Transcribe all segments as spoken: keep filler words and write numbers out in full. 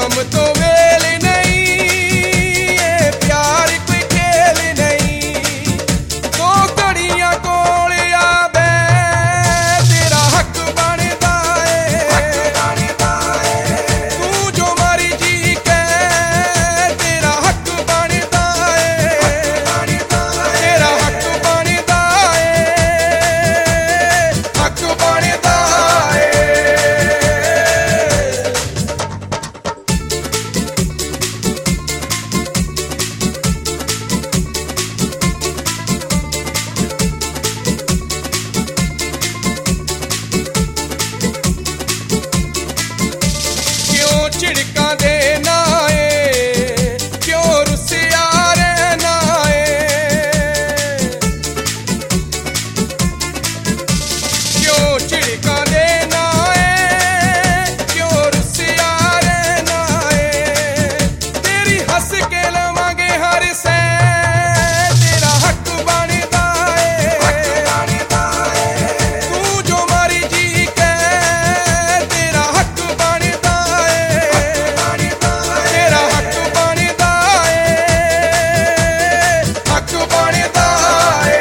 काम तो मेल नहीं, ये प्यार कोई खेल नहीं। दो घड़ियां कोल आवे तेरा हक बनदा है, तू जो मर्जी कह तेरा हक बनदा है, तेरा हक बनदा है, हक बनदा है। क्यों झिड़कां देना है, क्यों रुसिया रहना है, क्यों झिड़कां देना है, क्यों रुसिया रहना है। तेरी हंस के लवांगे हर सै तेरा हक बनदा है, तू जो मर्जी कह तेरा हक बनदा है, तेरा हक बनदा है, हक बनदा है।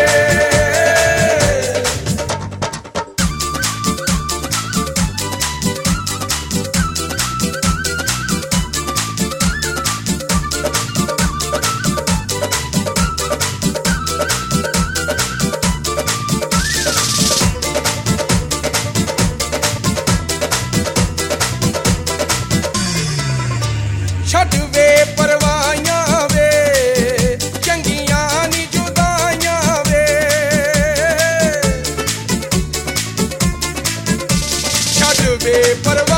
ਛੱਡ ਵੇ ਪਰਵਾਈਆਂ ਵੇ, ਚੰਗੀਆਂ ਨੀ ਜੁਦਾਈਆਂ ਵੇ। ਛੱਡ ਵੇ ਪਰਵਾਈਆਂ